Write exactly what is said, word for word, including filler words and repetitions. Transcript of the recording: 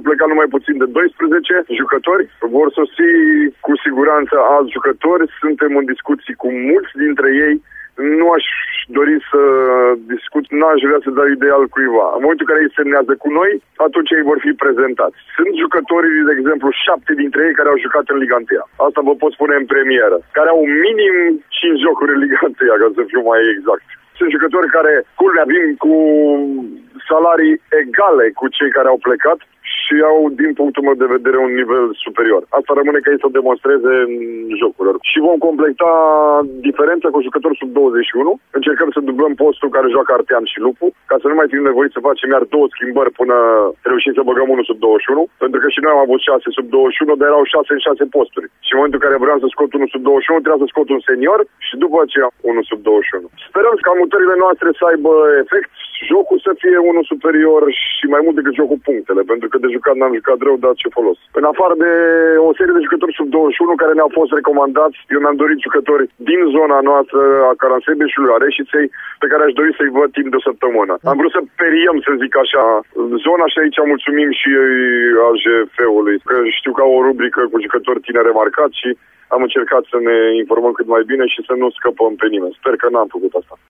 au plecat numai puțin de doisprezece jucători. Vor sosi cu siguranță alți jucători. Suntem în discuții cu mulți dintre ei. Nu aș dori să discut, n-aș vrea să dau ideea al cuiva. În momentul în care ei semnează cu noi, atunci ei vor fi prezentați. Sunt jucătorii, de exemplu, șapte dintre ei care au jucat în Liga unu. Asta vă pot spune în premieră. Care au minim cinci jocuri în Liga unu, ca să fiu mai exact. Sunt jucători care, culmea, vin cu salarii egale cu cei care au plecat și au, din punctul meu de vedere, un nivel superior. Asta rămâne ca ei să o demonstreze în jocurilor. Și vom completa diferența cu jucători sub douăzeci și unu. Încercăm să dublăm postul care joacă Artean și Lupu, ca să nu mai fim nevoiți să facem iar două schimbări până reușim să băgăm unul sub douăzeci și unu. Pentru că și noi am avut șase sub douăzeci și unu, dar erau șase în șase posturi. Și în momentul în care vreau să scot unul sub douăzeci și unu, trebuia să scot un senior și după aceea unul sub douăzeci și unu. Sperăm ca mutările noastre să aibă efect, jocul să fie unul superior și mai mult decât jocul punctele, pentru că de jucat n-am jucat rău, dar ce folos. În afară de o serie de jucători sub douăzeci și unu care ne-au fost recomandați, eu mi-am dorit jucători din zona noastră a Caransebeșului, a Reșiței, pe care aș dori să-i văd timp de o săptămână. Am vrut să periem, să zic așa, zona și aici mulțumim și A J F-ului, că știu că au o rubrică cu jucători tineri remarcați și am încercat să ne informăm cât mai bine și să nu scăpăm pe nimeni. Sper că n-am făcut asta.